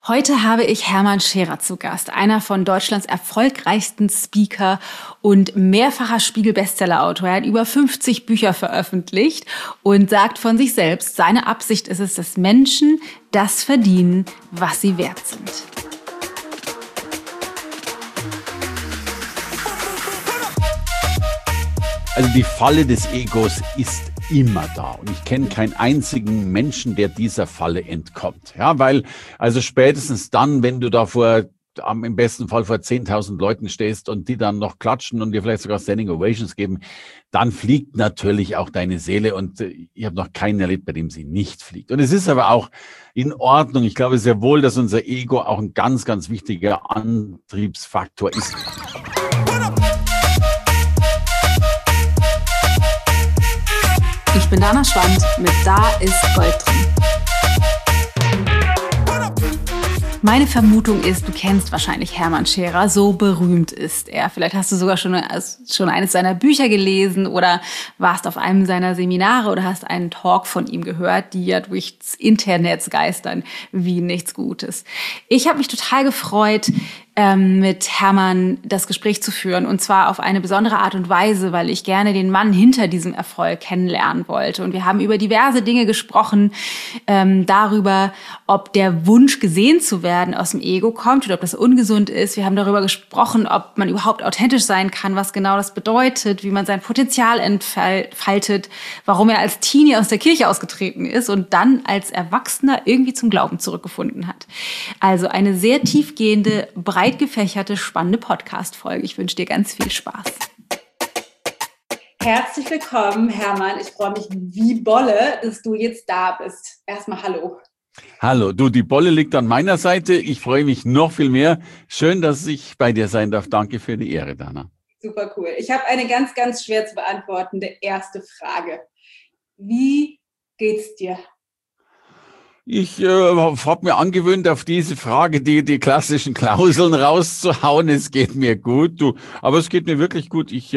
Heute habe ich Hermann Scherer zu Gast, einer von Deutschlands erfolgreichsten Speaker und mehrfacher Spiegel-Bestseller-Autor. Er hat über 50 Bücher veröffentlicht und sagt von sich selbst, seine Absicht ist es, dass Menschen das verdienen, was sie wert sind. Also die Falle des Egos ist immer da. Und ich kenne keinen einzigen Menschen, der dieser Falle entkommt. Ja, weil also spätestens dann, wenn du da im besten Fall vor 10.000 Leuten stehst und die dann noch klatschen und dir vielleicht sogar Standing Ovations geben, dann fliegt natürlich auch deine Seele. Und ich habe noch keinen erlebt, bei dem sie nicht fliegt. Und es ist aber auch in Ordnung. Ich glaube sehr wohl, dass unser Ego auch ein ganz, ganz wichtiger Antriebsfaktor ist. Ich bin Dana Schwand mit Da ist Gold drin. Meine Vermutung ist, du kennst wahrscheinlich Hermann Scherer, so berühmt ist er. Vielleicht hast du sogar schon eines seiner Bücher gelesen oder warst auf einem seiner Seminare oder hast einen Talk von ihm gehört, die ja durchs Internet geistern wie nichts Gutes. Ich habe mich total gefreut, mit Hermann das Gespräch zu führen, und zwar auf eine besondere Art und Weise, weil ich gerne den Mann hinter diesem Erfolg kennenlernen wollte. Und wir haben über diverse Dinge gesprochen, darüber, ob der Wunsch, gesehen zu werden, aus dem Ego kommt oder ob das ungesund ist. Wir haben darüber gesprochen, ob man überhaupt authentisch sein kann, was genau das bedeutet, wie man sein Potenzial entfaltet, warum er als Teenie aus der Kirche ausgetreten ist und dann als Erwachsener irgendwie zum Glauben zurückgefunden hat. Also eine sehr tiefgehende, breit gefächerte, spannende Podcast-Folge. Ich wünsche dir ganz viel Spaß. Herzlich willkommen, Hermann. Ich freue mich wie Bolle, dass du jetzt da bist. Erstmal hallo. Hallo, du, die Bolle liegt an meiner Seite. Ich freue mich noch viel mehr. Schön, dass ich bei dir sein darf. Danke für die Ehre, Dana. Super cool. Ich habe eine ganz, ganz schwer zu beantwortende erste Frage. Wie geht's dir? Ich habe mir angewöhnt, auf diese Frage die klassischen Klauseln rauszuhauen. Es geht mir gut, du, aber es geht mir wirklich gut. Ich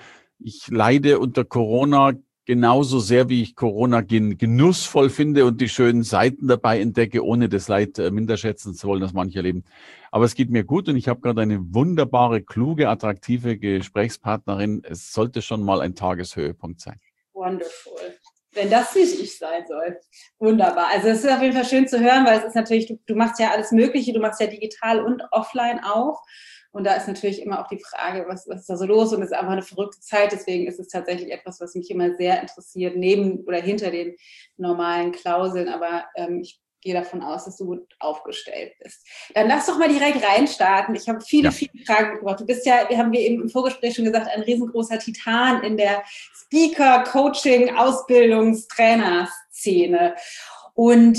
leide unter Corona genauso sehr, wie ich Corona genussvoll finde und die schönen Seiten dabei entdecke, ohne das Leid minder schätzen zu wollen, das manche erleben. Aber es geht mir gut und ich habe gerade eine wunderbare, kluge, attraktive Gesprächspartnerin. Es sollte schon mal ein Tageshöhepunkt sein. Wonderful. Wenn das nicht ich sein soll. Wunderbar. Also es ist auf jeden Fall schön zu hören, weil es ist natürlich, du machst ja alles Mögliche, du machst ja digital und offline auch. Und da ist natürlich immer auch die Frage, was ist da so los? Und es ist einfach eine verrückte Zeit. Deswegen ist es tatsächlich etwas, was mich immer sehr interessiert, neben oder hinter den normalen Klauseln. Aber ich gehe davon aus, dass du gut aufgestellt bist. Dann lass doch mal direkt reinstarten. Ich habe viele Fragen mitgebracht. Du bist ja, haben wir eben im Vorgespräch schon gesagt, ein riesengroßer Titan in der Speaker, Coaching, Ausbildungs-, Trainerszene. Und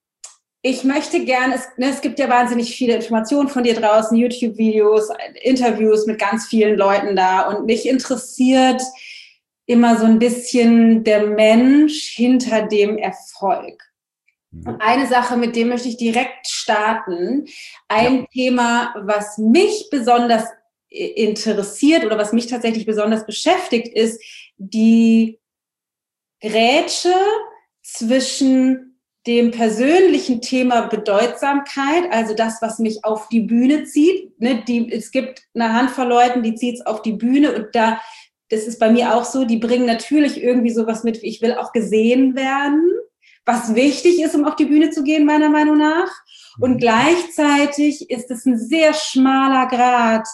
ich möchte gerne, es gibt ja wahnsinnig viele Informationen von dir draußen, YouTube-Videos, Interviews mit ganz vielen Leuten da. Und mich interessiert immer so ein bisschen der Mensch hinter dem Erfolg. Und eine Sache, mit dem möchte ich direkt starten. Ein Thema, was mich besonders interessiert oder was mich tatsächlich besonders beschäftigt, ist die Grätsche zwischen dem persönlichen Thema Bedeutsamkeit, also das, was mich auf die Bühne zieht. Es gibt eine Handvoll Leuten, die zieht es auf die Bühne und das ist bei mir auch so, die bringen natürlich irgendwie sowas mit, ich will auch gesehen werden, was wichtig ist, um auf die Bühne zu gehen, meiner Meinung nach. Und gleichzeitig ist es ein sehr schmaler Grat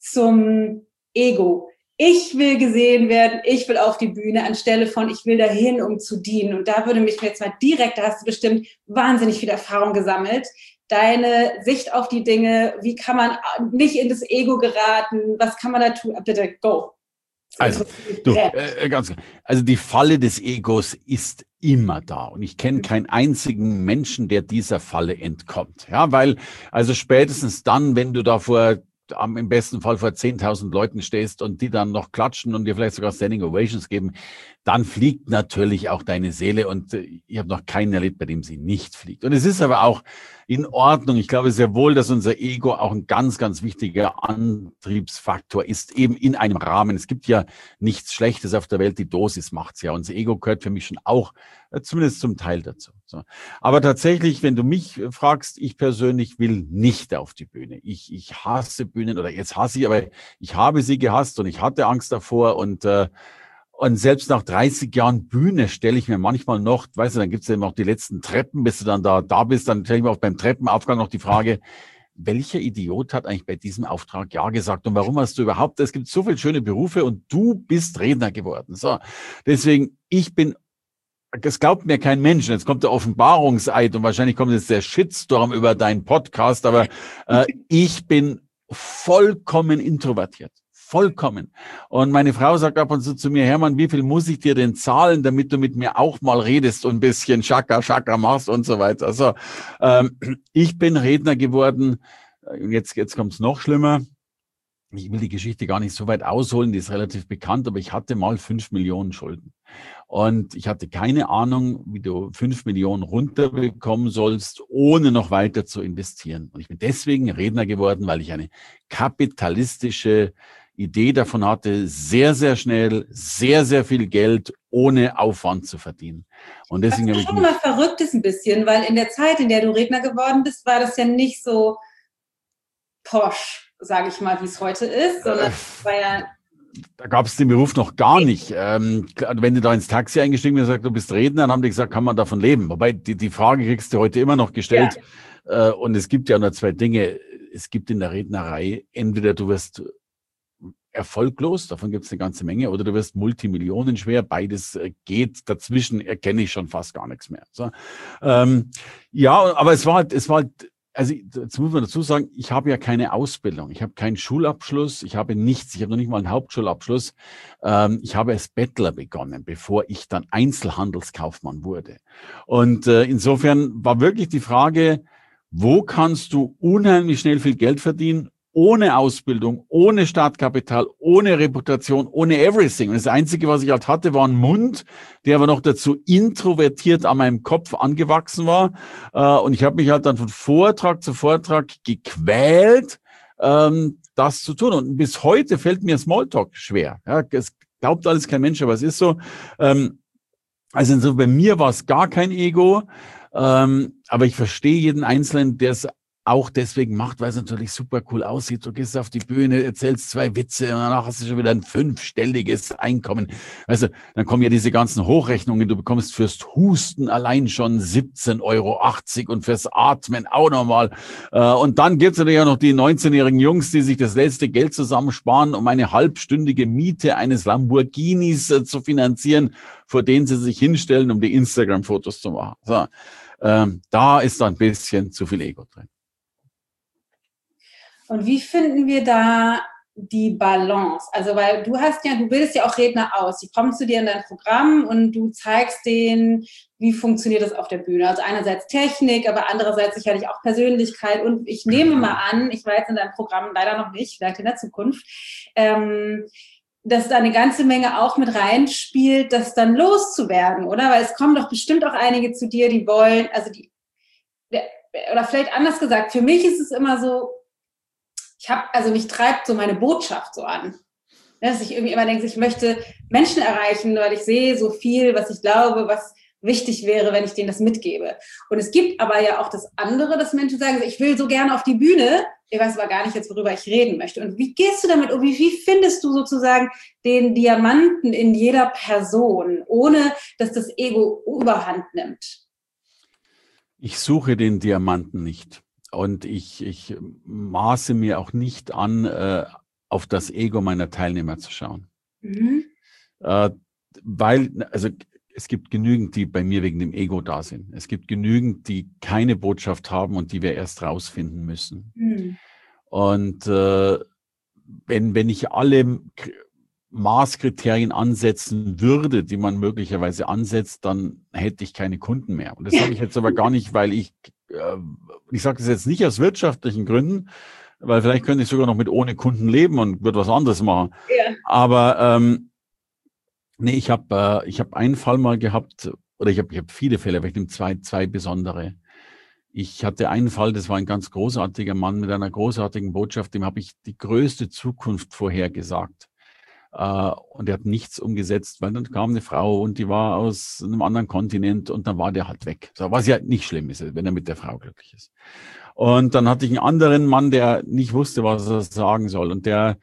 zum Ego. Ich will gesehen werden, ich will auf die Bühne, anstelle von ich will dahin, um zu dienen. Und da würde mich jetzt mal direkt, da hast du bestimmt wahnsinnig viel Erfahrung gesammelt, deine Sicht auf die Dinge, wie kann man nicht in das Ego geraten, was kann man da tun? Bitte, go. Also die Falle des Egos ist immer da und ich kenne keinen einzigen Menschen, der dieser Falle entkommt. Ja, weil also spätestens dann, wenn du da im besten Fall vor 10.000 Leuten stehst und die dann noch klatschen und dir vielleicht sogar Standing Ovations geben, dann fliegt natürlich auch deine Seele und ich habe noch keinen erlebt, bei dem sie nicht fliegt. Und es ist aber auch in Ordnung. Ich glaube sehr wohl, dass unser Ego auch ein ganz, ganz wichtiger Antriebsfaktor ist, eben in einem Rahmen. Es gibt ja nichts Schlechtes auf der Welt, die Dosis macht's ja. Unser Ego gehört für mich schon auch zumindest zum Teil dazu. So. Aber tatsächlich, wenn du mich fragst, ich persönlich will nicht auf die Bühne. Ich hasse Bühnen oder jetzt hasse ich, aber ich habe sie gehasst und ich hatte Angst davor und selbst nach 30 Jahren Bühne stelle ich mir manchmal noch, weißt du, dann gibt es ja noch die letzten Treppen, bis du dann da bist, dann stelle ich mir auch beim Treppenaufgang noch die Frage, welcher Idiot hat eigentlich bei diesem Auftrag ja gesagt und warum hast du überhaupt, es gibt so viele schöne Berufe und du bist Redner geworden. So, deswegen, das glaubt mir kein Mensch. Jetzt kommt der Offenbarungseid und wahrscheinlich kommt jetzt der Shitstorm über deinen Podcast, aber ich bin vollkommen introvertiert. Vollkommen. Und meine Frau sagt ab und zu zu mir, Hermann, wie viel muss ich dir denn zahlen, damit du mit mir auch mal redest und ein bisschen Schaka machst und so weiter. Also ich bin Redner geworden. Jetzt kommt's noch schlimmer. Ich will die Geschichte gar nicht so weit ausholen, die ist relativ bekannt, aber ich hatte mal 5 Millionen Schulden. Und ich hatte keine Ahnung, wie du 5 Millionen runterbekommen sollst, ohne noch weiter zu investieren. Und ich bin deswegen Redner geworden, weil ich eine kapitalistische Idee davon hatte, sehr, sehr schnell, sehr, sehr viel Geld ohne Aufwand zu verdienen. Und deswegen was schon mal verrückt ist ein bisschen, weil in der Zeit, in der du Redner geworden bist, war das ja nicht so posch, sage ich mal, wie es heute ist, sondern war ja... Da gab es den Beruf noch gar nicht. Wenn du da ins Taxi eingestiegen bist und sagst, du bist Redner, dann haben die gesagt, kann man davon leben? Wobei die Frage kriegst du heute immer noch gestellt. Ja. Und es gibt ja nur 2 Dinge. Es gibt in der Rednerei, entweder du wirst erfolglos, davon gibt es eine ganze Menge, oder du wirst multimillionenschwer. Beides geht. Dazwischen erkenne ich schon fast gar nichts mehr. So, ja, aber es war halt, also jetzt muss man dazu sagen, ich habe ja keine Ausbildung, ich habe keinen Schulabschluss, ich habe nichts, ich habe noch nicht mal einen Hauptschulabschluss. Ich habe als Bettler begonnen, bevor ich dann Einzelhandelskaufmann wurde. Und insofern war wirklich die Frage, wo kannst du unheimlich schnell viel Geld verdienen, ohne Ausbildung, ohne Startkapital, ohne Reputation, ohne everything. Und das Einzige, was ich halt hatte, war ein Mund, der aber noch dazu introvertiert an meinem Kopf angewachsen war. Und ich habe mich halt dann von Vortrag zu Vortrag gequält, das zu tun. Und bis heute fällt mir Smalltalk schwer. Ja, es glaubt alles kein Mensch, aber es ist so. Also bei mir war es gar kein Ego. Aber ich verstehe jeden Einzelnen, der es auch deswegen macht, weil es natürlich super cool aussieht. Du gehst auf die Bühne, erzählst 2 Witze und danach hast du schon wieder ein 5-stelliges Einkommen. Also dann kommen ja diese ganzen Hochrechnungen. Du bekommst fürs Husten allein schon 17,80 € und fürs Atmen auch nochmal. Und dann gibt's natürlich auch noch die 19-jährigen Jungs, die sich das letzte Geld zusammensparen, um eine halbstündige Miete eines Lamborghinis zu finanzieren, vor denen sie sich hinstellen, um die Instagram-Fotos zu machen. So, da ist da ein bisschen zu viel Ego drin. Und wie finden wir da die Balance? Also, weil du bildest ja auch Redner aus. Die kommen zu dir in dein Programm und du zeigst denen, wie funktioniert das auf der Bühne. Also einerseits Technik, aber andererseits sicherlich auch Persönlichkeit. Und ich nehme mal an, ich war jetzt in deinem Programm leider noch nicht, vielleicht in der Zukunft, dass da eine ganze Menge auch mit reinspielt, das dann loszuwerden, oder? Weil es kommen doch bestimmt auch einige zu dir, die wollen, oder vielleicht anders gesagt, für mich ist es immer so, mich treibt so meine Botschaft so an. Dass ich irgendwie immer denke, ich möchte Menschen erreichen, weil ich sehe so viel, was ich glaube, was wichtig wäre, wenn ich denen das mitgebe. Und es gibt aber ja auch das andere, dass Menschen sagen, ich will so gerne auf die Bühne, ich weiß aber gar nicht jetzt, worüber ich reden möchte. Und wie gehst du damit um? Wie findest du sozusagen den Diamanten in jeder Person, ohne dass das Ego Überhand nimmt? Ich suche den Diamanten nicht. Und ich maße mir auch nicht an, auf das Ego meiner Teilnehmer zu schauen. Mhm. Also es gibt genügend, die bei mir wegen dem Ego da sind. Es gibt genügend, die keine Botschaft haben und die wir erst rausfinden müssen. Mhm. Und wenn ich alle Maßkriterien ansetzen würde, die man möglicherweise ansetzt, dann hätte ich keine Kunden mehr. Und das sage ich jetzt aber gar nicht, weil ich sage das jetzt nicht aus wirtschaftlichen Gründen, weil vielleicht könnte ich sogar noch mit ohne Kunden leben und würde was anderes machen. Ja. Aber nee, ich habe einen Fall mal gehabt, oder ich habe viele Fälle, aber ich nehme zwei besondere. Ich hatte einen Fall, das war ein ganz großartiger Mann mit einer großartigen Botschaft, dem habe ich die größte Zukunft vorhergesagt. Und er hat nichts umgesetzt, weil dann kam eine Frau und die war aus einem anderen Kontinent und dann war der halt weg. So, was ja nicht schlimm ist, wenn er mit der Frau glücklich ist. Und dann hatte ich einen anderen Mann, der nicht wusste, was er sagen soll und der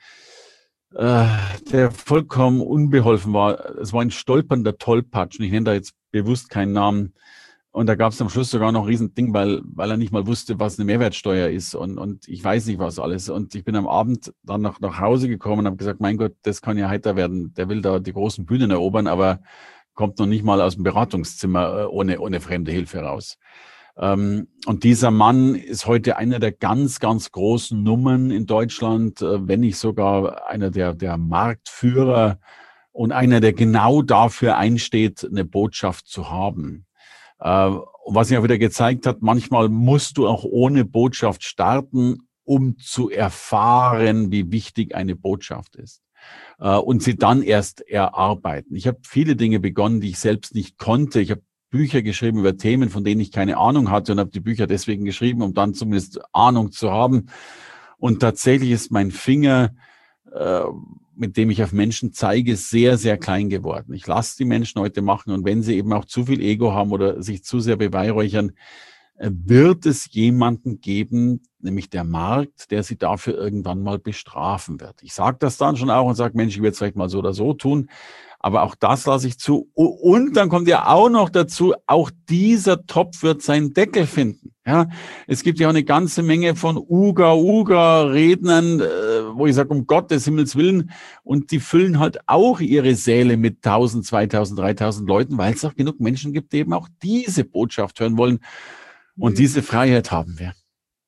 vollkommen unbeholfen war. Es war ein stolpernder Tollpatsch und ich nenne da jetzt bewusst keinen Namen. Und da gab es am Schluss sogar noch ein Riesending, weil er nicht mal wusste, was eine Mehrwertsteuer ist und ich weiß nicht, was alles. Und ich bin am Abend dann nach Hause gekommen und habe gesagt, mein Gott, das kann ja heiter werden. Der will da die großen Bühnen erobern, aber kommt noch nicht mal aus dem Beratungszimmer ohne fremde Hilfe raus. Und dieser Mann ist heute einer der ganz, ganz großen Nummern in Deutschland, wenn nicht sogar einer der Marktführer und einer, der genau dafür einsteht, eine Botschaft zu haben. Was sich auch wieder gezeigt hat, manchmal musst du auch ohne Botschaft starten, um zu erfahren, wie wichtig eine Botschaft ist. Und sie dann erst erarbeiten. Ich habe viele Dinge begonnen, die ich selbst nicht konnte. Ich habe Bücher geschrieben über Themen, von denen ich keine Ahnung hatte und habe die Bücher deswegen geschrieben, um dann zumindest Ahnung zu haben. Und tatsächlich ist mein Finger, mit dem ich auf Menschen zeige, sehr, sehr klein geworden. Ich lasse die Menschen heute machen und wenn sie eben auch zu viel Ego haben oder sich zu sehr beweihräuchern, wird es jemanden geben, nämlich der Markt, der sie dafür irgendwann mal bestrafen wird. Ich sage das dann schon auch und sage, Mensch, ich werde es vielleicht mal so oder so tun. Aber auch das lasse ich zu. Und dann kommt ja auch noch dazu, auch dieser Topf wird seinen Deckel finden. Ja, es gibt ja auch eine ganze Menge von Rednern, wo ich sage, um Gottes Himmels Willen. Und die füllen halt auch ihre Säle mit 1000, 2000, 3000 Leuten, weil es auch genug Menschen gibt, die eben auch diese Botschaft hören wollen. Und diese Freiheit haben wir.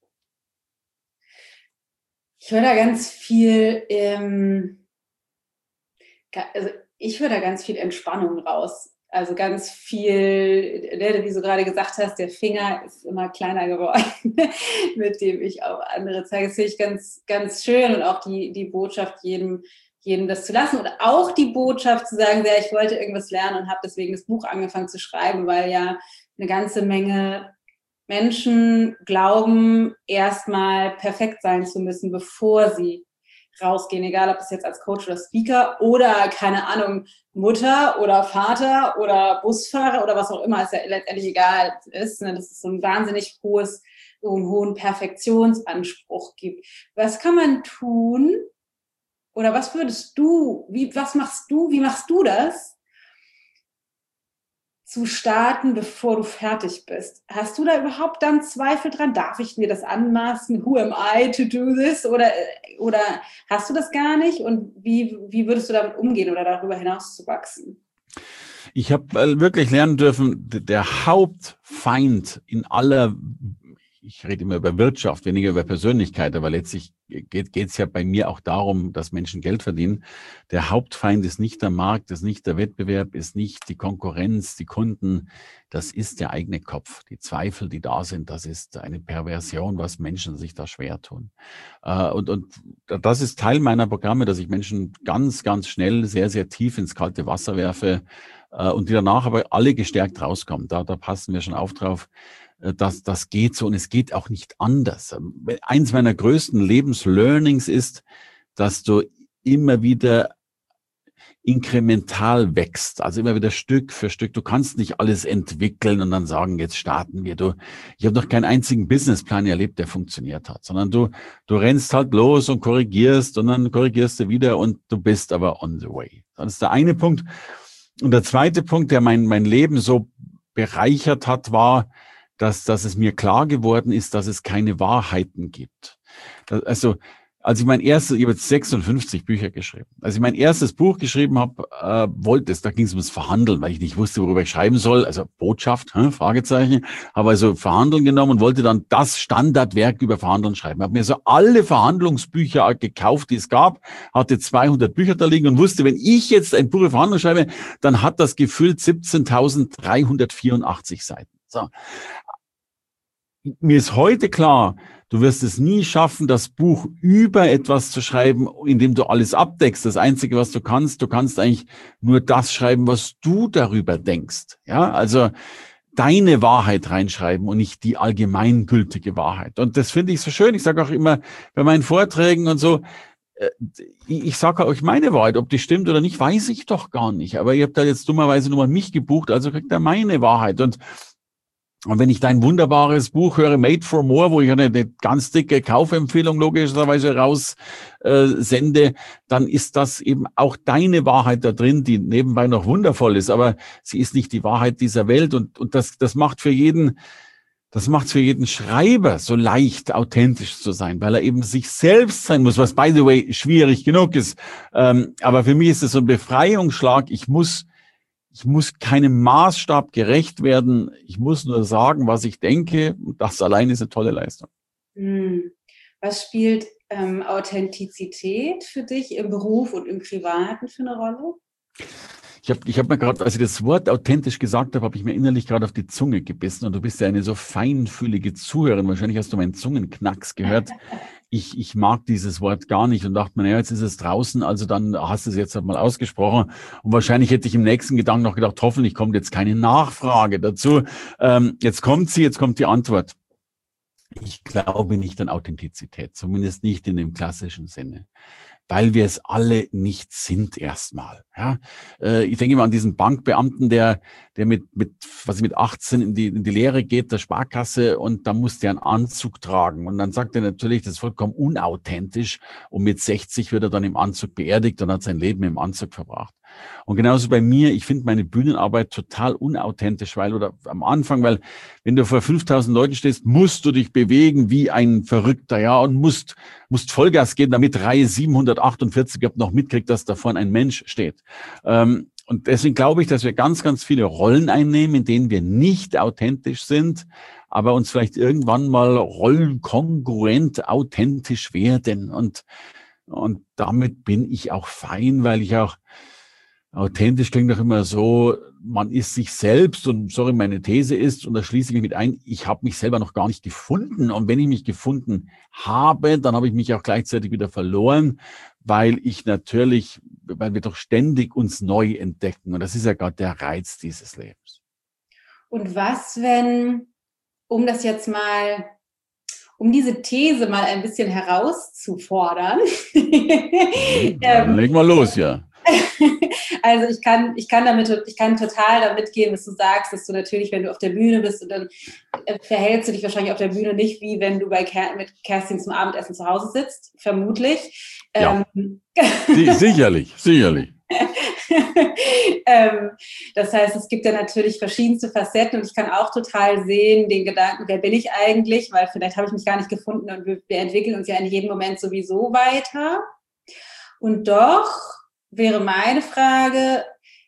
Ich höre da ganz viel, ich höre da ganz viel Entspannung raus. Also ganz viel, wie du gerade gesagt hast, der Finger ist immer kleiner geworden, mit dem ich auch andere zeige. Das finde ich ganz, ganz schön und auch die Botschaft, jedem das zu lassen und auch die Botschaft zu sagen, ja, ich wollte irgendwas lernen und habe deswegen das Buch angefangen zu schreiben, weil ja eine ganze Menge Menschen glauben, erstmal perfekt sein zu müssen, bevor sie rausgehen, egal ob es jetzt als Coach oder Speaker oder, keine Ahnung, Mutter oder Vater oder Busfahrer oder was auch immer, ist ja letztendlich egal ist, ne? Dass es so ein wahnsinnig hohen Perfektionsanspruch gibt. Was kann man tun oder was würdest du, wie machst du das, zu starten, bevor du fertig bist? Hast du da überhaupt dann Zweifel dran? Darf ich mir das anmaßen? Who am I to do this? Oder hast du das gar nicht? Und wie würdest du damit umgehen oder darüber hinaus zu wachsen? Ich habe wirklich lernen dürfen, der Hauptfeind in aller, ich rede immer über Wirtschaft, weniger über Persönlichkeit, aber letztlich geht es ja bei mir auch darum, dass Menschen Geld verdienen. Der Hauptfeind ist nicht der Markt, ist nicht der Wettbewerb, ist nicht die Konkurrenz, die Kunden. Das ist der eigene Kopf. Die Zweifel, die da sind, das ist eine Perversion, was Menschen sich da schwer tun. Und das ist Teil meiner Programme, dass ich Menschen ganz, ganz schnell sehr, sehr tief ins kalte Wasser werfe und die danach aber alle gestärkt rauskommen. Da passen wir schon auf drauf. Das geht so und es geht auch nicht anders. Eins meiner größten Lebenslearnings ist, dass du immer wieder inkremental wächst, also immer wieder Stück für Stück. Du kannst nicht alles entwickeln und dann sagen, jetzt starten wir. Ich habe noch keinen einzigen Businessplan erlebt, der funktioniert hat, sondern du rennst halt los und korrigierst und dann korrigierst du wieder und du bist aber on the way. Das ist der eine Punkt. Und der zweite Punkt, der mein Leben so bereichert hat, war, dass es mir klar geworden ist, dass es keine Wahrheiten gibt. Also, als ich ich habe jetzt 56 Bücher geschrieben. Als ich mein erstes Buch geschrieben habe, da ging es ums Verhandeln, weil ich nicht wusste, worüber ich schreiben soll. Also Botschaft, Fragezeichen. Habe also Verhandeln genommen und wollte dann das Standardwerk über Verhandeln schreiben. Habe mir so alle Verhandlungsbücher gekauft, die es gab, hatte 200 Bücher da liegen und wusste, wenn ich jetzt ein Buch über Verhandeln schreibe, dann hat das gefüllt 17.384 Seiten. So. Mir ist heute klar, du wirst es nie schaffen, das Buch über etwas zu schreiben, indem du alles abdeckst. Das Einzige, was du kannst eigentlich nur das schreiben, was du darüber denkst. Ja, also deine Wahrheit reinschreiben und nicht die allgemeingültige Wahrheit. Und das finde ich so schön. Ich sage auch immer bei meinen Vorträgen und so, ich sage euch meine Wahrheit, ob die stimmt oder nicht, weiß ich doch gar nicht. Aber ihr habt da jetzt dummerweise nur mal mich gebucht, also kriegt ihr meine Wahrheit. Und wenn ich dein wunderbares Buch höre, Made for More, wo ich eine ganz dicke Kaufempfehlung logischerweise raus sende, dann ist das eben auch deine Wahrheit da drin, die nebenbei noch wundervoll ist. Aber sie ist nicht die Wahrheit dieser Welt. Und das macht für jeden... Das macht es für jeden Schreiber so leicht, authentisch zu sein, weil er eben sich selbst sein muss, was, by the way, schwierig genug ist. Aber für mich ist es so ein Befreiungsschlag. Ich muss keinem Maßstab gerecht werden. Ich muss nur sagen, was ich denke. Und das allein ist eine tolle Leistung. Was spielt Authentizität für dich im Beruf und im Privaten für eine Rolle? Ich hab mir gerade, als ich das Wort authentisch gesagt habe, habe ich mir innerlich gerade auf die Zunge gebissen. Und du bist ja eine so feinfühlige Zuhörerin. Wahrscheinlich hast du meinen Zungenknacks gehört. Ich mag dieses Wort gar nicht und dachte mir, naja, jetzt ist es draußen, also dann hast du es jetzt mal ausgesprochen. Und wahrscheinlich hätte ich im nächsten Gedanken noch gedacht, hoffentlich kommt jetzt keine Nachfrage dazu. Jetzt kommt die Antwort. Ich glaube nicht an Authentizität, zumindest nicht in dem klassischen Sinne, weil wir es alle nicht sind erstmal. Ja, ich denke mal an diesen Bankbeamten, der mit 18 in die Lehre geht, der Sparkasse, und da muss der einen Anzug tragen. Und dann sagt er natürlich, das ist vollkommen unauthentisch, und mit 60 wird er dann im Anzug beerdigt und hat sein Leben im Anzug verbracht. Und genauso bei mir, ich finde meine Bühnenarbeit total unauthentisch, weil wenn du vor 5000 Leuten stehst, musst du dich bewegen wie ein Verrückter, ja, und musst Vollgas geben, damit Reihe 748 noch mitkriegt, dass da vorne ein Mensch steht. Und deswegen glaube ich, dass wir ganz, ganz viele Rollen einnehmen, in denen wir nicht authentisch sind, aber uns vielleicht irgendwann mal rollenkongruent authentisch werden. Und damit bin ich auch fein, weil ich auch authentisch klingt doch immer so, man ist sich selbst, und sorry, meine These ist, und da schließe ich mich mit ein, ich habe mich selber noch gar nicht gefunden. Und wenn ich mich gefunden habe, dann habe ich mich auch gleichzeitig wieder verloren, weil wir doch ständig uns neu entdecken. Und das ist ja gerade der Reiz dieses Lebens. Und was, um diese These mal ein bisschen herauszufordern. Leg mal los, ja. Also ich kann total damit gehen, was du sagst, dass du natürlich, wenn du auf der Bühne bist, und dann verhältst du dich wahrscheinlich auf der Bühne nicht, wie wenn du mit Kerstin zum Abendessen zu Hause sitzt, vermutlich. Ja. Sicherlich. Das heißt, es gibt ja natürlich verschiedenste Facetten, und ich kann auch total sehen, den Gedanken, wer bin ich eigentlich, weil vielleicht habe ich mich gar nicht gefunden, und wir entwickeln uns ja in jedem Moment sowieso weiter. Und doch wäre meine Frage,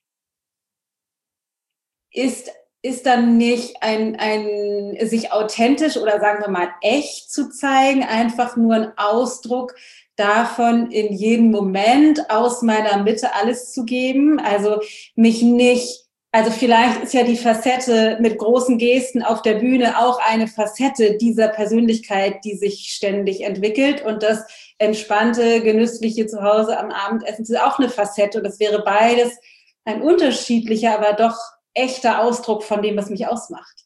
ist dann nicht ein sich authentisch oder sagen wir mal echt zu zeigen, einfach nur ein Ausdruck davon, in jedem Moment aus meiner Mitte alles zu geben? Also vielleicht ist ja die Facette mit großen Gesten auf der Bühne auch eine Facette dieser Persönlichkeit, die sich ständig entwickelt, und das entspannte, genüssliche zu Hause am Abendessen ist auch eine Facette, und das wäre beides ein unterschiedlicher, aber doch echter Ausdruck von dem, was mich ausmacht.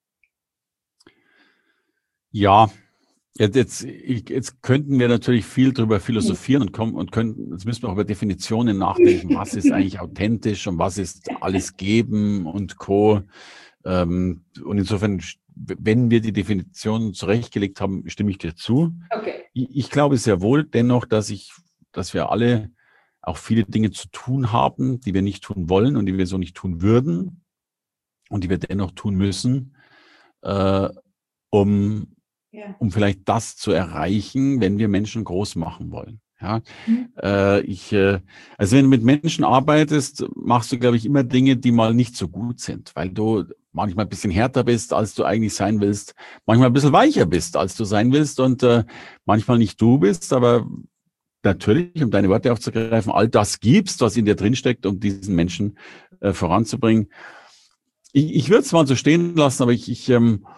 Ja, jetzt könnten wir natürlich viel drüber philosophieren jetzt müssen wir auch über Definitionen nachdenken. Was ist eigentlich authentisch und was ist alles geben und Co. Und insofern, wenn wir die Definition zurechtgelegt haben, stimme ich dir zu. Okay. Ich glaube sehr wohl dennoch, dass wir alle auch viele Dinge zu tun haben, die wir nicht tun wollen und die wir so nicht tun würden und die wir dennoch tun müssen, um vielleicht das zu erreichen, wenn wir Menschen groß machen wollen. Ja, also wenn du mit Menschen arbeitest, machst du, glaube ich, immer Dinge, die mal nicht so gut sind, weil du manchmal ein bisschen härter bist, als du eigentlich sein willst, manchmal ein bisschen weicher bist, als du sein willst, und manchmal nicht du bist, aber natürlich, um deine Worte aufzugreifen, all das gibst, was in dir drinsteckt, um diesen Menschen voranzubringen. Ich würde es mal so stehen lassen, aber ich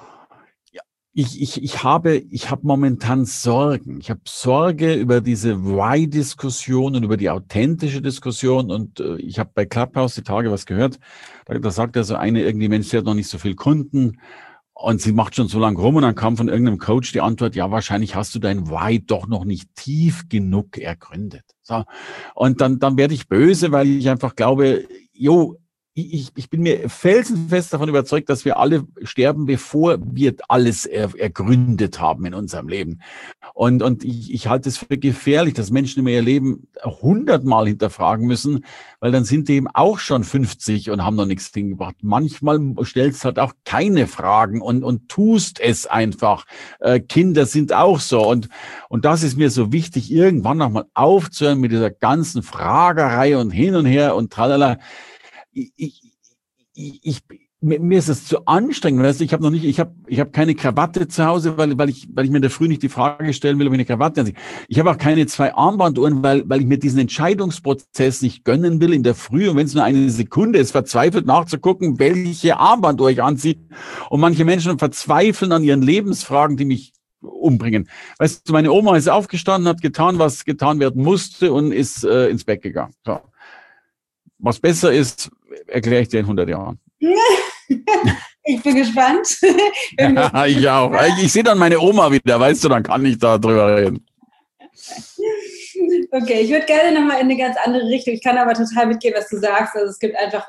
habe momentan Sorgen. Ich habe Sorge über diese Why-Diskussion und über die authentische Diskussion. Und ich habe bei Clubhouse die Tage was gehört. Da sagt also irgendwie, Mensch, sie hat noch nicht so viel Kunden. Und sie macht schon so lange rum und dann kam von irgendeinem Coach die Antwort, ja, wahrscheinlich hast du dein Why doch noch nicht tief genug ergründet. So. Und dann werde ich böse, weil ich einfach glaube, ich bin mir felsenfest davon überzeugt, dass wir alle sterben, bevor wir alles ergründet haben in unserem Leben. Und ich halte es für gefährlich, dass Menschen immer ihr Leben 100-mal hinterfragen müssen, weil dann sind die eben auch schon 50 und haben noch nichts hingebracht. Manchmal stellst du halt auch keine Fragen und tust es einfach. Kinder sind auch so. Und das ist mir so wichtig, irgendwann nochmal aufzuhören mit dieser ganzen Fragerei und hin und her und tralala. Mir ist es zu anstrengend. Weißt du, ich habe keine Krawatte zu Hause, weil ich mir in der Früh nicht die Frage stellen will, ob ich eine Krawatte anziehe. Ich habe auch keine 2 Armbanduhren, weil ich mir diesen Entscheidungsprozess nicht gönnen will in der Früh. Und wenn es nur eine Sekunde ist, verzweifelt nachzugucken, welche Armbanduhr ich anziehe. Und manche Menschen verzweifeln an ihren Lebensfragen, die mich umbringen. Weißt du, meine Oma ist aufgestanden, hat getan, was getan werden musste und ist ins Bett gegangen. So. Was besser ist, erkläre ich dir in 100 Jahren. Ich bin gespannt. Ja, ich auch. Ich sehe dann meine Oma wieder, weißt du, dann kann ich da drüber reden. Okay, ich würde gerne nochmal in eine ganz andere Richtung. Ich kann aber total mitgehen, was du sagst. Also es gibt einfach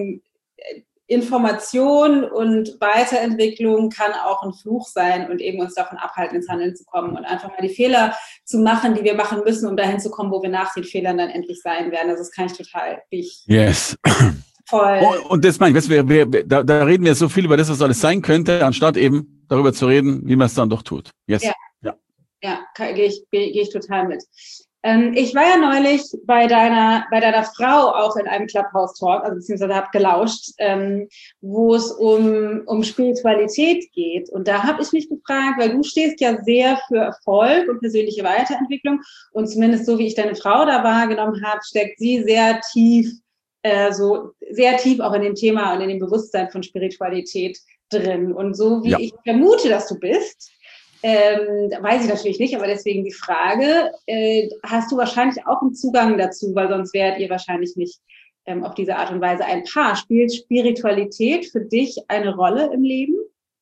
Information und Weiterentwicklung kann auch ein Fluch sein und eben uns davon abhalten, ins Handeln zu kommen und einfach mal die Fehler zu machen, die wir machen müssen, um dahin zu kommen, wo wir nach den Fehlern dann endlich sein werden. Also das kann ich total. Yes. Voll. Und das meine ich, da reden wir so viel über das, was alles sein könnte, anstatt eben darüber zu reden, wie man es dann doch tut. Yes. Ja, gehe ich total mit. Ich war ja neulich bei deiner Frau auch in einem Clubhouse-Talk, also beziehungsweise habe gelauscht, wo es um Spiritualität geht. Und da habe ich mich gefragt, weil du stehst ja sehr für Erfolg und persönliche Weiterentwicklung und zumindest so, wie ich deine Frau da wahrgenommen habe, steckt sie sehr tief auch in dem Thema und in dem Bewusstsein von Spiritualität drin. Und so wie ich vermute, dass du bist, weiß ich natürlich nicht, aber deswegen die Frage, hast du wahrscheinlich auch einen Zugang dazu, weil sonst wärt ihr wahrscheinlich nicht auf diese Art und Weise ein Paar. Spielt Spiritualität für dich eine Rolle im Leben?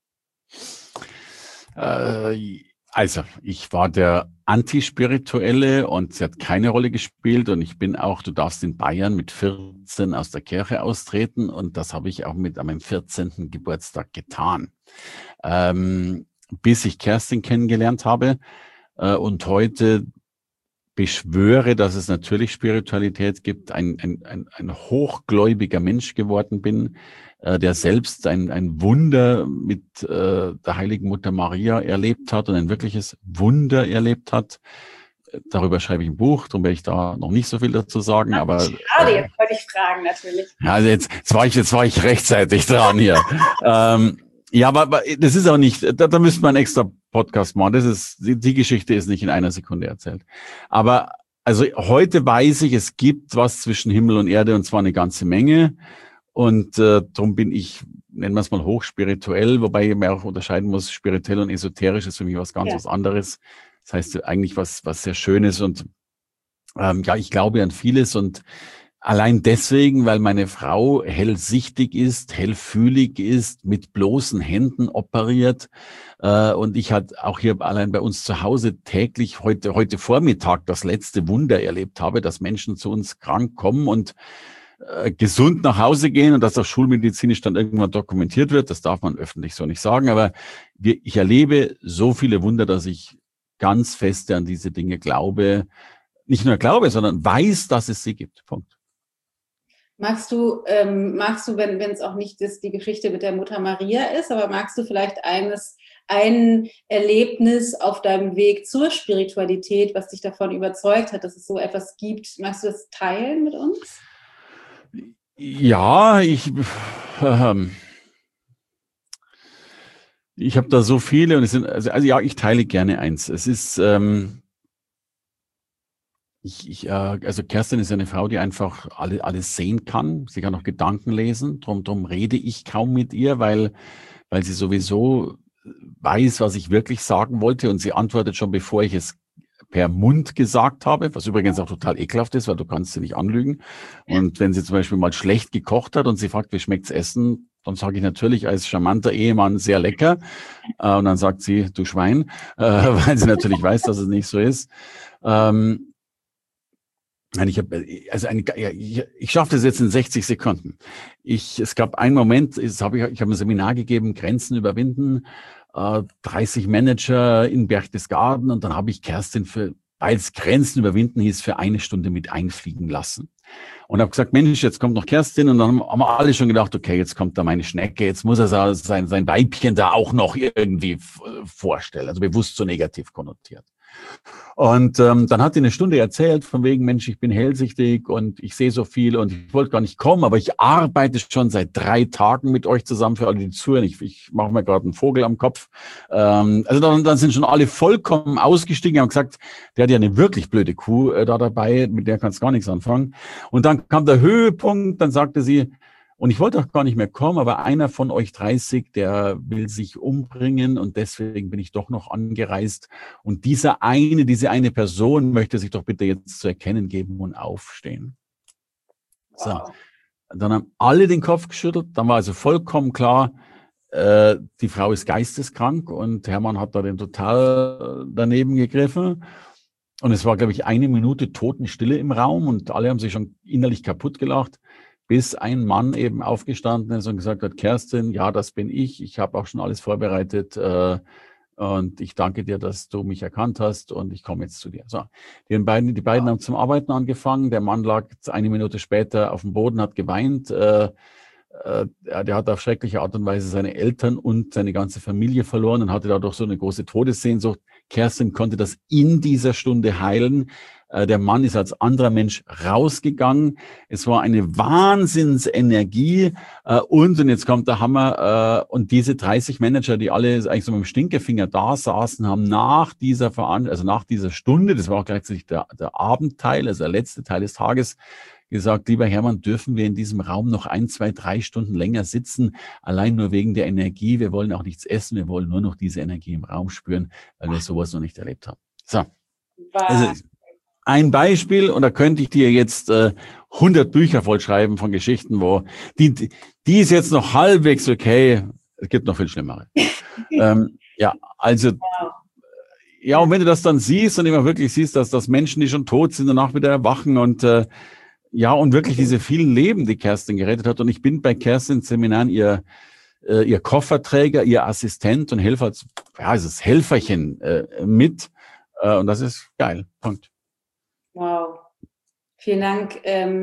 Also, ich war der Antispirituelle und sie hat keine Rolle gespielt und ich bin auch, du darfst in Bayern mit 14 aus der Kirche austreten und das habe ich auch an meinem 14. Geburtstag getan. Bis ich Kerstin kennengelernt habe und heute beschwöre, dass es natürlich Spiritualität gibt, ein hochgläubiger Mensch geworden bin, der selbst ein Wunder mit der heiligen Mutter Maria erlebt hat und ein wirkliches Wunder erlebt hat. Darüber schreibe ich ein Buch, darum werde ich da noch nicht so viel dazu sagen. Aber schade, jetzt wollte ich fragen natürlich. Ja, also jetzt war ich rechtzeitig dran hier. Ja, aber das ist auch nicht, da müsste man einen extra Podcast machen. Die Geschichte ist nicht in einer Sekunde erzählt. Aber also heute weiß ich, es gibt was zwischen Himmel und Erde und zwar eine ganze Menge. Und darum bin ich, nennen wir es mal hochspirituell, wobei man auch unterscheiden muss, spirituell und esoterisch ist für mich was ganz was anderes. Das heißt eigentlich was sehr Schönes und ich glaube an vieles und allein deswegen, weil meine Frau hellsichtig ist, hellfühlig ist, mit bloßen Händen operiert und ich halt auch hier allein bei uns zu Hause täglich heute Vormittag das letzte Wunder erlebt habe, dass Menschen zu uns krank kommen und gesund nach Hause gehen und dass das schulmedizinisch dann irgendwann dokumentiert wird. Das darf man öffentlich so nicht sagen, aber ich erlebe so viele Wunder, dass ich ganz fest an diese Dinge glaube. Nicht nur glaube, sondern weiß, dass es sie gibt. Punkt. Magst du, wenn es auch nicht die Geschichte mit der Mutter Maria ist, aber magst du vielleicht ein Erlebnis auf deinem Weg zur Spiritualität, was dich davon überzeugt hat, dass es so etwas gibt? Magst du das teilen mit uns? Ja, ich habe da so viele und es sind, also ja, ich teile gerne eins. Es ist, also Kerstin ist eine Frau, die einfach alles sehen kann. Sie kann auch Gedanken lesen. Drum rede ich kaum mit ihr, weil sie sowieso weiß, was ich wirklich sagen wollte und sie antwortet schon, bevor ich es per Mund gesagt habe, was übrigens auch total ekelhaft ist, weil du kannst sie nicht anlügen. Und wenn sie zum Beispiel mal schlecht gekocht hat und sie fragt, wie schmeckt's Essen, Dann sage ich natürlich als charmanter Ehemann sehr lecker. Und dann sagt sie, du Schwein, weil sie natürlich weiß, dass es nicht so ist. Nein, ich schaffe das jetzt in 60 Sekunden. Es gab einen Moment, ich habe ein Seminar gegeben, Grenzen überwinden, 30 Manager in Berchtesgaden, und dann habe ich Kerstin weil es Grenzen überwinden hieß, für 1 Stunde mit einfliegen lassen. Und habe gesagt, Mensch, jetzt kommt noch Kerstin, und dann haben wir alle schon gedacht, okay, jetzt kommt da meine Schnecke, jetzt muss er sein Weibchen da auch noch irgendwie vorstellen, also bewusst so negativ konnotiert. Und dann hat sie eine Stunde erzählt, von wegen, Mensch, ich bin hellsichtig und ich sehe so viel und ich wollte gar nicht kommen, aber ich arbeite schon seit 3 Tagen mit euch zusammen, für alle, die zuhören. Ich mache mir gerade einen Vogel am Kopf. Also dann sind schon alle vollkommen ausgestiegen, haben gesagt, der hat ja eine wirklich blöde Kuh da dabei, mit der kannst du gar nichts anfangen. Und dann kam der Höhepunkt, dann sagte sie, und ich wollte auch gar nicht mehr kommen, aber einer von euch 30, der will sich umbringen, und deswegen bin ich doch noch angereist. Und diese eine Person möchte sich doch bitte jetzt zu erkennen geben und aufstehen. Wow. So. Dann haben alle den Kopf geschüttelt. Dann war also vollkommen klar, die Frau ist geisteskrank, und Hermann hat da den total daneben gegriffen. Und es war, glaube ich, 1 Minute Totenstille im Raum, und alle haben sich schon innerlich kaputt gelacht. Bis ein Mann eben aufgestanden ist und gesagt hat, Kerstin, ja, das bin ich. Ich habe auch schon alles vorbereitet und ich danke dir, dass du mich erkannt hast, und ich komme jetzt zu dir. So, die beiden haben zum Arbeiten angefangen. Der Mann lag 1 Minute später auf dem Boden, hat geweint. Der hat auf schreckliche Art und Weise seine Eltern und seine ganze Familie verloren und hatte dadurch so eine große Todessehnsucht. Kerstin konnte das in dieser Stunde heilen. Der Mann ist als anderer Mensch rausgegangen. Es war eine Wahnsinnsenergie. Und jetzt kommt der Hammer. Und diese 30 Manager, die alle eigentlich so mit dem Stinkefinger da saßen, haben nach dieser Stunde, das war auch gleichzeitig der Abendteil, also der letzte Teil des Tages, gesagt, lieber Hermann, dürfen wir in diesem Raum noch 1, 2, 3 Stunden länger sitzen, allein nur wegen der Energie. Wir wollen auch nichts essen, wir wollen nur noch diese Energie im Raum spüren, weil wir sowas noch nicht erlebt haben. So, also ein Beispiel, und da könnte ich dir jetzt 100 Bücher vollschreiben von Geschichten, wo die ist jetzt noch halbwegs okay, es gibt noch viel Schlimmere. Ja, also ja, und wenn du das dann siehst und immer wirklich siehst, dass Menschen, die schon tot sind, danach wieder erwachen und ja, und wirklich diese vielen Leben, die Kerstin gerettet hat. Und ich bin bei Kerstins Seminaren ihr Kofferträger, ihr Assistent und Helfer, ja, es ist Helferchen mit. Und das ist geil. Punkt. Wow. Vielen Dank.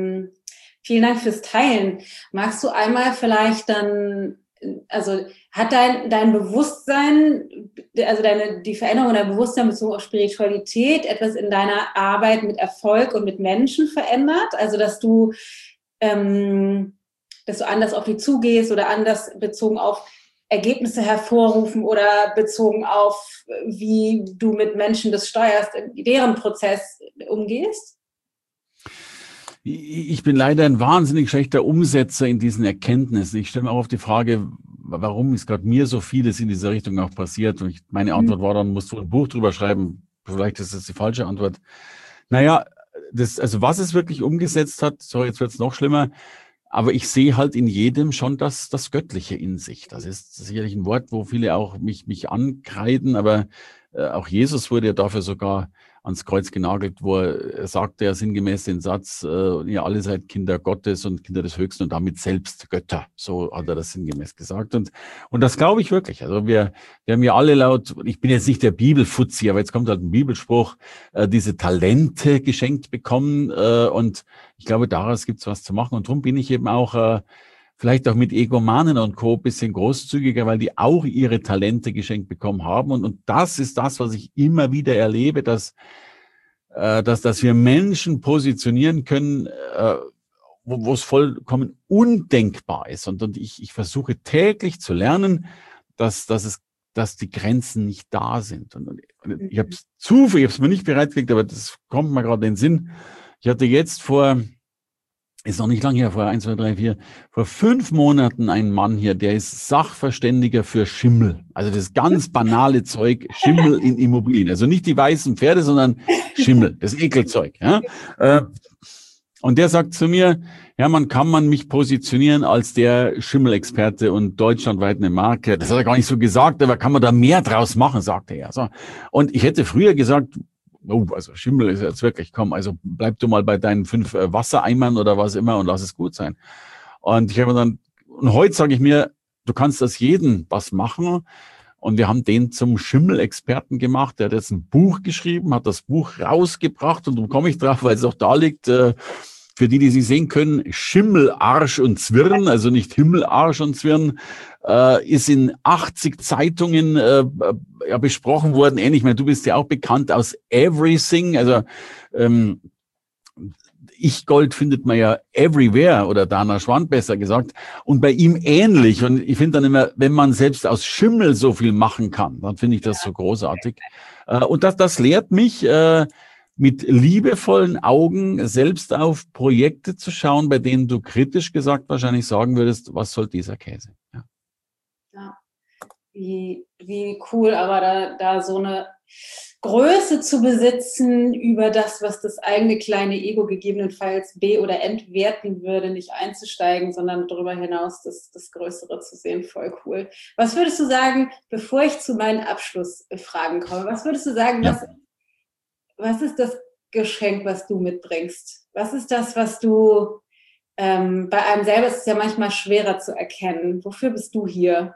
Vielen Dank fürs Teilen. Magst du einmal vielleicht dann, also hat dein Bewusstsein, also die Veränderung deiner Bewusstsein bezogen auf Spiritualität etwas in deiner Arbeit mit Erfolg und mit Menschen verändert? Also dass du anders auf die zugehst oder anders bezogen auf Ergebnisse hervorrufen oder bezogen auf, wie du mit Menschen das steuerst, in deren Prozess umgehst? Ich bin leider ein wahnsinnig schlechter Umsetzer in diesen Erkenntnissen. Ich stelle mir auch auf die Frage, warum ist gerade mir so vieles in dieser Richtung auch passiert? Und meine Antwort war dann, musst du ein Buch drüber schreiben. Vielleicht ist das die falsche Antwort. Naja, also was es wirklich umgesetzt hat, sorry, jetzt wird es noch schlimmer, aber ich sehe halt in jedem schon das Göttliche in sich. Das ist sicherlich ein Wort, wo viele auch mich ankreiden, aber auch Jesus wurde ja dafür sogar ans Kreuz genagelt, wo er sagte ja sinngemäß den Satz, ihr alle seid Kinder Gottes und Kinder des Höchsten und damit selbst Götter. So hat er das sinngemäß gesagt. Und das glaube ich wirklich. Also wir haben ja alle laut, ich bin jetzt nicht der Bibelfuzzi, aber jetzt kommt halt ein Bibelspruch, diese Talente geschenkt bekommen. Und ich glaube, daraus gibt's was zu machen. Und darum bin ich eben auch vielleicht auch mit Egomanen und Co. ein bisschen großzügiger, weil die auch ihre Talente geschenkt bekommen haben. Und das ist das, was ich immer wieder erlebe, dass wir Menschen positionieren können, wo es vollkommen undenkbar ist. Und ich versuche täglich zu lernen, dass die Grenzen nicht da sind. Und ich habe es mir nicht bereitgelegt, aber das kommt mir gerade in den Sinn. Ich hatte jetzt ist noch nicht lange her, vor 1, 2, 3, 4, vor 5 Monaten einen Mann hier, der ist Sachverständiger für Schimmel. Also das ganz banale Zeug, Schimmel in Immobilien. Also nicht die weißen Pferde, sondern Schimmel, das Ekelzeug. Ja? Und der sagt zu mir, Hermann, kann man mich positionieren als der Schimmelexperte und deutschlandweit eine Marke? Das hat er gar nicht so gesagt, aber kann man da mehr draus machen, sagte er. So. Und ich hätte früher gesagt, oh, also Schimmel ist jetzt wirklich, komm, also bleib du mal bei deinen 5 Wassereimern oder was immer und lass es gut sein. Und ich habe dann, und heute sage ich mir, du kannst aus jedem was machen. Und wir haben den zum Schimmelexperten gemacht. Der hat jetzt ein Buch geschrieben, hat das Buch rausgebracht. Und darum komme ich drauf, weil es auch da liegt, für die, die sie sehen können, Schimmel, Arsch und Zwirn, also nicht Himmel, Arsch und Zwirn, ist in 80 Zeitungen ja, besprochen worden. Ähnlich, ich meine, du bist ja auch bekannt aus Everything. Also Ich-Gold findet man ja everywhere, oder Dana Schwand besser gesagt, und bei ihm ähnlich. Und ich finde dann immer, wenn man selbst aus Schimmel so viel machen kann, dann finde ich das so großartig. Und das lehrt mich, mit liebevollen Augen selbst auf Projekte zu schauen, bei denen du kritisch gesagt wahrscheinlich sagen würdest, was soll dieser Käse? Ja. Ja. Wie cool, aber da so eine Größe zu besitzen über das, was das eigene kleine Ego gegebenenfalls oder entwerten würde, nicht einzusteigen, sondern darüber hinaus das Größere zu sehen, voll cool. Was würdest du sagen, bevor ich zu meinen Abschlussfragen komme, was würdest du sagen, Ja. was ist das Geschenk, was du mitbringst? Was ist das, was du, bei einem selber ist es ja manchmal schwerer zu erkennen. Wofür bist du hier?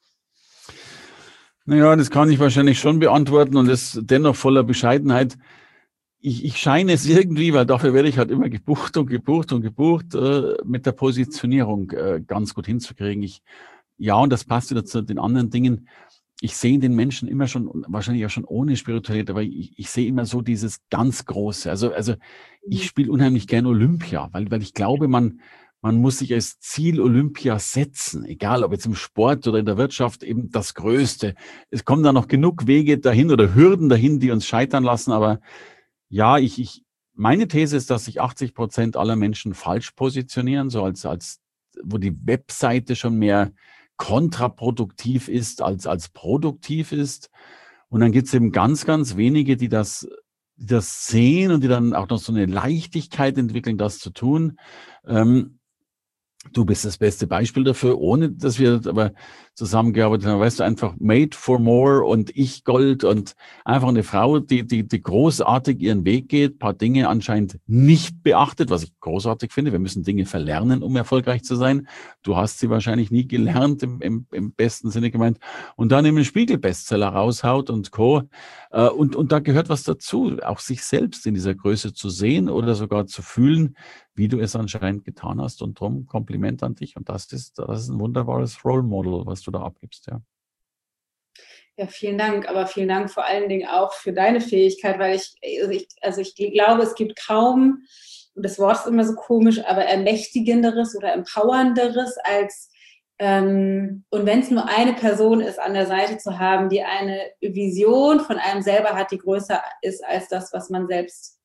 Naja, das kann ich wahrscheinlich schon beantworten und das dennoch voller Bescheidenheit. Ich scheine es irgendwie, weil dafür werde ich halt immer gebucht, mit der Positionierung ganz gut hinzukriegen. Ja, und das passt wieder zu den anderen Dingen. Ich sehe in den Menschen immer schon, wahrscheinlich auch schon ohne Spiritualität, aber ich sehe immer so dieses ganz Große. Also ich spiele unheimlich gern Olympia, weil ich glaube, man muss sich als Ziel Olympia setzen, egal ob jetzt im Sport oder in der Wirtschaft, eben das Größte. Es kommen da noch genug Wege dahin oder Hürden dahin, die uns scheitern lassen, aber ja, meine These ist, dass sich 80% aller Menschen falsch positionieren, so als wo die Webseite schon mehr kontraproduktiv ist, als produktiv ist. Und dann gibt es eben ganz, ganz wenige, die das sehen und die dann auch noch so eine Leichtigkeit entwickeln, das zu tun. Du bist das beste Beispiel dafür, ohne dass wir aber zusammengearbeitet haben. Weißt du, einfach made for more und Ich-Gold und einfach eine Frau, die großartig ihren Weg geht, paar Dinge anscheinend nicht beachtet, was ich großartig finde. Wir müssen Dinge verlernen, um erfolgreich zu sein. Du hast sie wahrscheinlich nie gelernt, im besten Sinne gemeint. Und dann eben einen Spiegel-Bestseller raushaut und Co. Und da gehört was dazu, auch sich selbst in dieser Größe zu sehen oder sogar zu fühlen, wie du es anscheinend getan hast. Und drum Kompliment an dich. Und das ist ein wunderbares Role Model, was du da abgibst, ja. Ja, vielen Dank. Aber vielen Dank vor allen Dingen auch für deine Fähigkeit, weil ich glaube, es gibt kaum, und das Wort ist immer so komisch, aber ermächtigenderes oder empowernderes als, und wenn es nur eine Person ist, an der Seite zu haben, die eine Vision von einem selber hat, die größer ist als das, was man selbst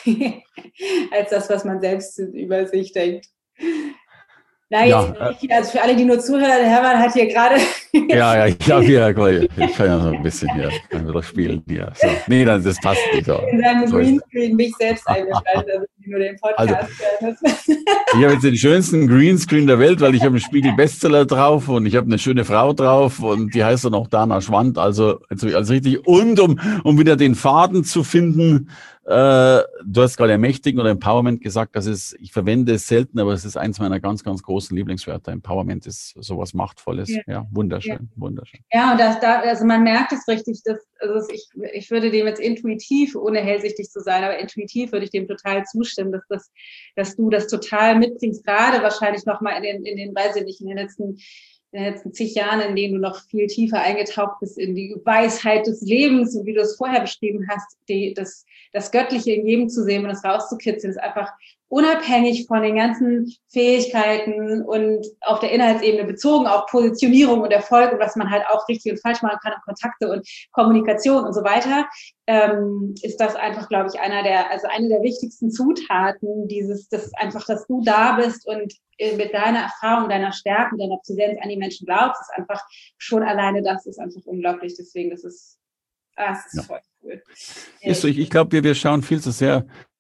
über sich denkt. Na, jetzt, also für alle, die nur zuhören, Hermann hat hier gerade... ja, ich kann ja so ein bisschen hier spielen. Hier. So. Nee, das passt nicht. So. In seinem Greenscreen mich selbst eingeschaltet, also nur den Podcast hören. Ich habe jetzt den schönsten Greenscreen der Welt, weil ich habe einen Spiegel-Bestseller drauf und ich habe eine schöne Frau drauf und die heißt dann auch Dana Schwand, also richtig. Und um wieder den Faden zu finden, du hast gerade ermächtigen oder Empowerment gesagt, ich verwende es selten, aber es ist eins meiner ganz, ganz großen Lieblingswörter. Empowerment ist sowas Machtvolles. Ja, wunderschön, wunderschön. Ja, und also man merkt es richtig, ich würde dem jetzt intuitiv, ohne hellsichtig zu sein, aber intuitiv würde ich dem total zustimmen, dass du das total mitbringst, gerade wahrscheinlich nochmal in den, weiß ich nicht, in den letzten 10 Jahren, in denen du noch viel tiefer eingetaucht bist in die Weisheit des Lebens und wie du es vorher beschrieben hast, das Göttliche in jedem zu sehen und das rauszukitzeln, ist einfach unabhängig von den ganzen Fähigkeiten und auf der Inhaltsebene bezogen auf Positionierung und Erfolg und was man halt auch richtig und falsch machen kann und Kontakte und Kommunikation und so weiter, ist das einfach, glaube ich, eine der wichtigsten Zutaten, dass du da bist und mit deiner Erfahrung, deiner Stärke, deiner Präsenz an die Menschen glaubst, ist einfach schon alleine das ist einfach unglaublich. Deswegen, es ist voll cool. Ich glaube, wir schauen viel zu sehr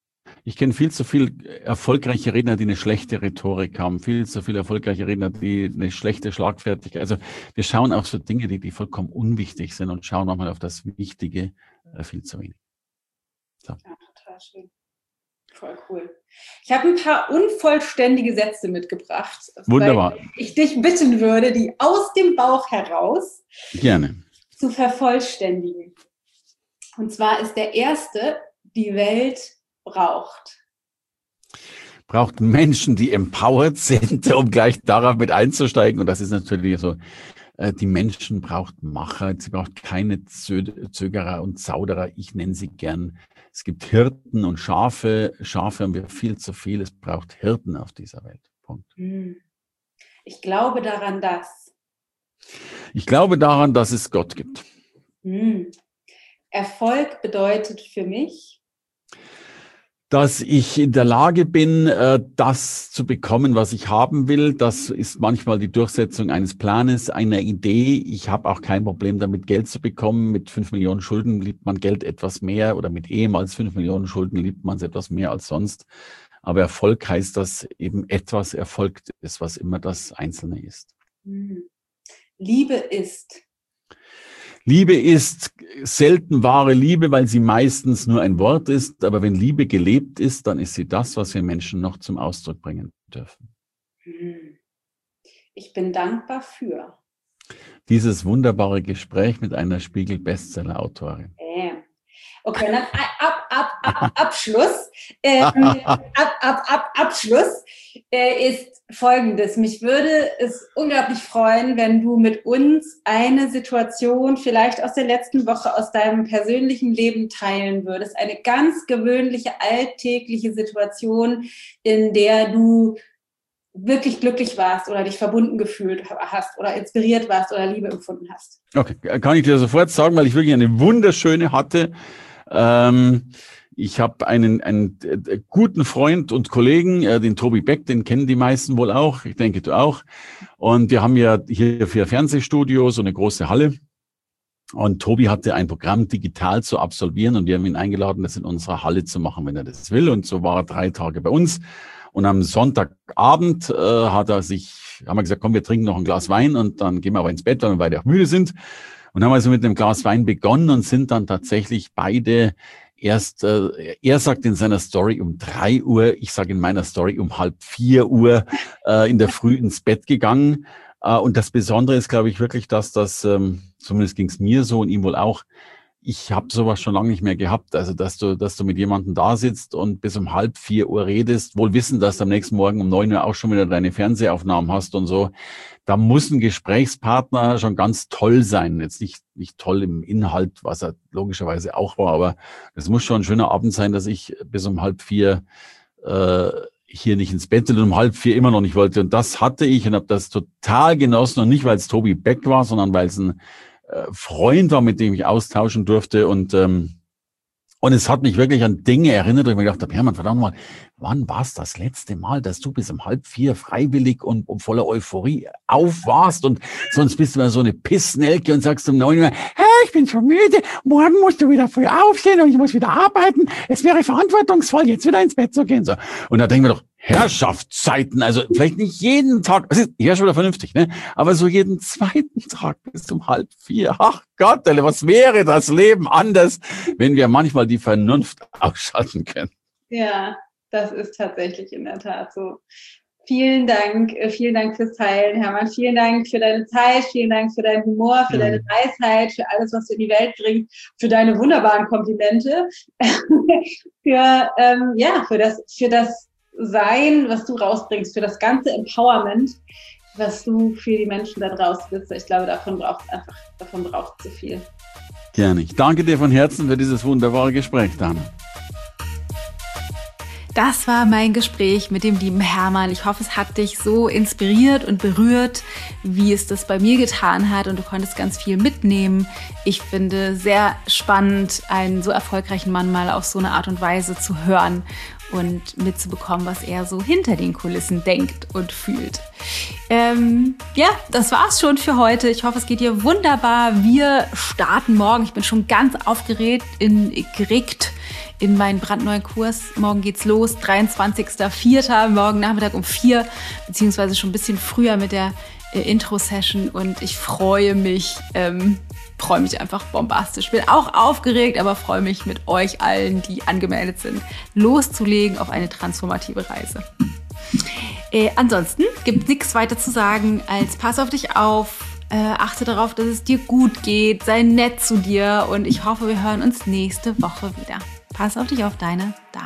Ich kenne viel zu viele erfolgreiche Redner, die eine schlechte Rhetorik haben, viel zu viele erfolgreiche Redner, die eine schlechte Schlagfertigkeit. Also wir schauen auf so Dinge, die vollkommen unwichtig sind und schauen manchmal auf das Wichtige viel zu wenig. So. Ja, total schön. Voll cool. Ich habe ein paar unvollständige Sätze mitgebracht. Wunderbar. Weil ich dich bitten würde, die aus dem Bauch heraus gerne zu vervollständigen. Und zwar ist der erste: Die Welt braucht Menschen, die empowered sind, um gleich darauf mit einzusteigen. Und das ist natürlich so, die Menschen braucht Macher, sie braucht keine Zögerer und Zauderer. Ich nenne sie gern. Es gibt Hirten und Schafe. Schafe haben wir viel zu viel. Es braucht Hirten auf dieser Welt. Punkt. Ich glaube daran, dass. Ich glaube daran, dass es Gott gibt. Erfolg bedeutet für mich, dass ich in der Lage bin, das zu bekommen, was ich haben will. Das ist manchmal die Durchsetzung eines Planes, einer Idee. Ich habe auch kein Problem damit, Geld zu bekommen. Mit 5 Millionen Schulden liebt man Geld etwas mehr oder mit ehemals 5 Millionen Schulden liebt man es etwas mehr als sonst. Aber Erfolg heißt, dass eben etwas erfolgt ist, was immer das Einzelne ist. Liebe ist. Liebe ist selten wahre Liebe, weil sie meistens nur ein Wort ist. Aber wenn Liebe gelebt ist, dann ist sie das, was wir Menschen noch zum Ausdruck bringen dürfen. Ich bin dankbar für dieses wunderbare Gespräch mit einer Spiegel-Bestseller-Autorin. Okay, dann Abschluss. Abschluss ist Folgendes. Mich würde es unglaublich freuen, wenn du mit uns eine Situation vielleicht aus der letzten Woche, aus deinem persönlichen Leben teilen würdest. Eine ganz gewöhnliche, alltägliche Situation, in der du wirklich glücklich warst oder dich verbunden gefühlt hast oder inspiriert warst oder Liebe empfunden hast. Okay, kann ich dir sofort sagen, weil ich wirklich eine wunderschöne hatte. Ich habe einen guten Freund und Kollegen, den Tobi Beck, den kennen die meisten wohl auch, ich denke du auch. Und wir haben ja hier 4 Fernsehstudios, so eine große Halle. Und Tobi hatte ein Programm digital zu absolvieren und wir haben ihn eingeladen, das in unserer Halle zu machen, wenn er das will. Und so war er 3 Tage bei uns. Und am Sonntagabend haben wir gesagt, komm, wir trinken noch ein Glas Wein und dann gehen wir aber ins Bett, weil wir beide auch müde sind. Und haben also mit einem Glas Wein begonnen und sind dann tatsächlich beide erst, er sagt in seiner Story um 3 Uhr, ich sage in meiner Story um 3:30 Uhr in der Früh ins Bett gegangen. Und das Besondere ist, glaube ich, wirklich, dass das, zumindest ging es mir so und ihm wohl auch, ich habe sowas schon lange nicht mehr gehabt. Also, dass du mit jemandem da sitzt und bis um 3:30 Uhr redest, wohl wissen, dass du am nächsten Morgen um 9 Uhr auch schon wieder deine Fernsehaufnahmen hast und so. Da muss ein Gesprächspartner schon ganz toll sein. Jetzt nicht toll im Inhalt, was er logischerweise auch war, aber es muss schon ein schöner Abend sein, dass ich bis um 3:30 hier nicht ins Bett und um 3:30 immer noch nicht wollte. Und das hatte ich und habe das total genossen. Und nicht, weil es Tobi Beck war, sondern weil es ein Freund war, mit dem ich austauschen durfte. Und es hat mich wirklich an Dinge erinnert, wo ich mir gedacht habe, Hermann, verdammt mal, wann war es das letzte Mal, dass du bis um 3:30 freiwillig und voller Euphorie auf warst und sonst bist du mal so eine Pissnelke und sagst um 9 Uhr, hey, ich bin schon müde, morgen musst du wieder früh aufstehen und ich muss wieder arbeiten. Es wäre verantwortungsvoll, jetzt wieder ins Bett zu gehen. So. Und da denken wir doch, Herrschaftszeiten, also vielleicht nicht jeden Tag, das ist ja schon wieder vernünftig, ne? Aber so jeden zweiten Tag bis um 3:30. Ach Gott, was wäre das Leben anders, wenn wir manchmal die Vernunft ausschalten können? Ja, das ist tatsächlich in der Tat so. Vielen Dank fürs Teilen, Hermann. Vielen Dank für deine Zeit, vielen Dank für deinen Humor, für deine Weisheit, für alles, was du in die Welt bringst, für deine wunderbaren Komplimente, für das Sein, was du rausbringst, für das ganze Empowerment, was du für die Menschen da draußen bist. Ich glaube, davon braucht es so viel. Gerne. Ich danke dir von Herzen für dieses wunderbare Gespräch, Dana. Das war mein Gespräch mit dem lieben Hermann. Ich hoffe, es hat dich so inspiriert und berührt, wie es das bei mir getan hat und du konntest ganz viel mitnehmen. Ich finde sehr spannend, einen so erfolgreichen Mann mal auf so eine Art und Weise zu hören und mitzubekommen, was er so hinter den Kulissen denkt und fühlt. Das war's schon für heute. Ich hoffe, es geht dir wunderbar. Wir starten morgen. Ich bin schon ganz aufgeregt in meinen brandneuen Kurs. Morgen geht's los, 23.04. morgen Nachmittag um 4, beziehungsweise schon ein bisschen früher mit der Intro-Session und ich freue mich einfach bombastisch. Bin auch aufgeregt, aber freue mich mit euch allen, die angemeldet sind, loszulegen auf eine transformative Reise. Ansonsten gibt es nichts weiter zu sagen, als pass auf dich auf, achte darauf, dass es dir gut geht, sei nett zu dir und ich hoffe, wir hören uns nächste Woche wieder. Pass auf dich auf, deine Dana.